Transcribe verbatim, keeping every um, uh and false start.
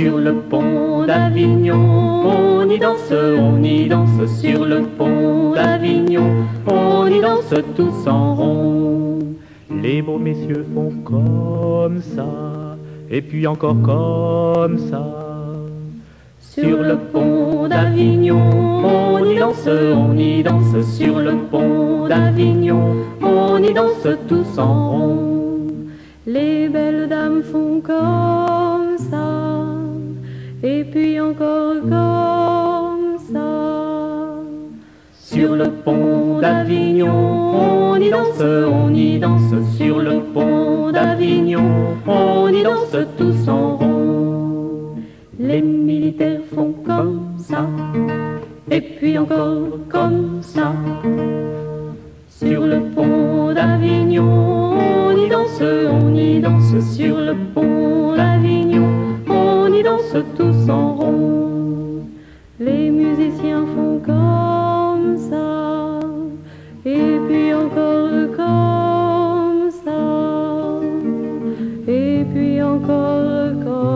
Sur le pont d'Avignon, on y danse, on y danse. Sur le pont d'Avignon, on y danse tous en rond. Les beaux messieurs font comme ça, et puis encore comme ça. Sur le pont d'Avignon, on y danse, on y danse. Sur le pont d'Avignon, on y danse tous en rond. Les belles dames font comme ça, et puis encore comme ça. Sur le pont d'Avignon, on y danse, on y danse. Sur le pont d'Avignon, on y danse tous en rond. Les militaires font comme ça, et puis encore comme ça. Sur le pont d'Avignon, on y danse, on y danse. Sur le pont d'Avignon, on y danse tous en rond. Les musiciens font comme ça, et puis encore comme ça, et puis encore comme ça.